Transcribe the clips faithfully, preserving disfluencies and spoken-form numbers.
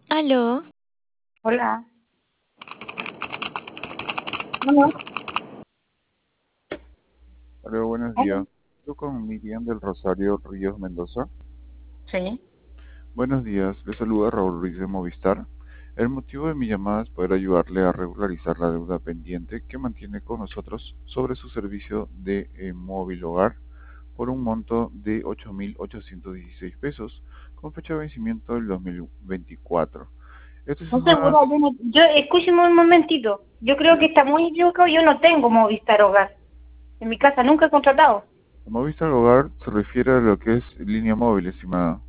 Aló. Hola. Hola. Hola, buenos Hola. días. Yo con Miriam del Rosario Ríos Mendoza. Sí. Buenos días, le saluda Raúl Ruiz de Movistar. El motivo de mi llamada es poder ayudarle a regularizar la deuda pendiente que mantiene con nosotros sobre su servicio de eh, móvil hogar por un monto de ocho mil ochocientos dieciséis pesos con fecha de vencimiento del dos mil veinticuatro. Esta es No una... seguro, yo, no, yo escúcheme un momentito. Yo creo que Ya. está muy equivocado. Yo no tengo Movistar Hogar. En mi casa nunca he contratado. Movistar Hogar se refiere a lo que es línea móvil, estimada.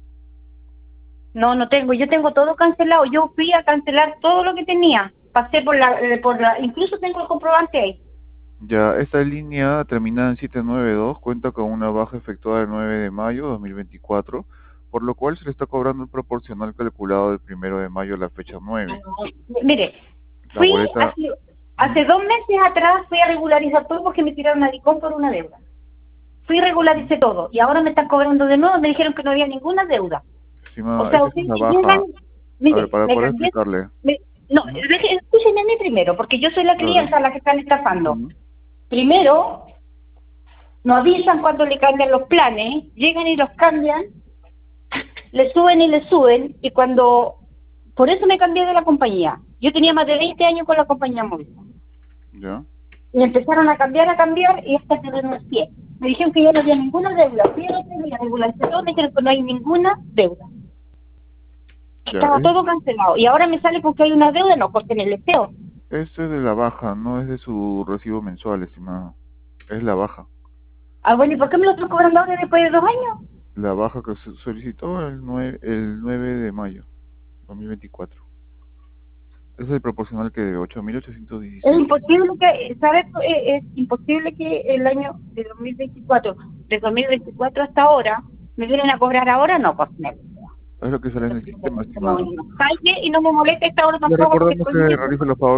No, no tengo. Yo tengo todo cancelado. Yo fui a cancelar todo lo que tenía. Pasé por la, eh, por la, incluso tengo el comprobante ahí. Ya, esta línea terminada en setecientos noventa y dos cuenta con una baja efectuada el nueve de mayo de dos mil veinticuatro, por lo cual se le está cobrando el proporcional calculado del primero de mayo a la fecha nueve. Mire, La fui boleta... hace, Ujú. hace dos meses atrás, fui a regularizar todo porque me tiraron a Dicom por una deuda. Fui y regularicé todo. Y ahora me están cobrando de nuevo. Me dijeron que no había ninguna deuda. O Estimada, sea, esa es ustedes una me llegan, baja. A ver, mire, para me poder cambié, explicarle. me- no, Ujú. deje- escúchenme a mí primero, porque yo soy la Claro. clienta a la que están estafando. Ujú. Primero, nos avisan cuando le cambian los planes, llegan y los cambian, le suben y le suben, y cuando, por eso me cambié de la compañía. Yo tenía más de veinte años con la compañía móvil. Ya. Y empezaron a cambiar, a cambiar, y hasta que renuncié. Me dijeron que ya no había ninguna deuda. Fui a la regulación, me dijeron que no hay ninguna deuda. Ya. Estaba Es, todo cancelado. Y ahora me sale porque hay una deuda, no, porque en el esteo. esto es de la baja, no es de su recibo mensual, estimada. Es la baja. Ah, bueno, ¿y por qué me lo están cobrando ahora después de dos años? La baja que se solicitó el nueve, el nueve de mayo de dos mil veinticuatro. Es el proporcional que de ocho mil ochocientos Es dieciséis. imposible que, ¿sabes? Es, es imposible que el año de dos mil veinticuatro, de dos mil veinticuatro hasta ahora, me vienen a cobrar ahora, no, pues me, Es lo que sale en el sistema, estimada. no, calle y no me molesta esta hora Le tampoco porque recordamos estoy que muy realice los pagos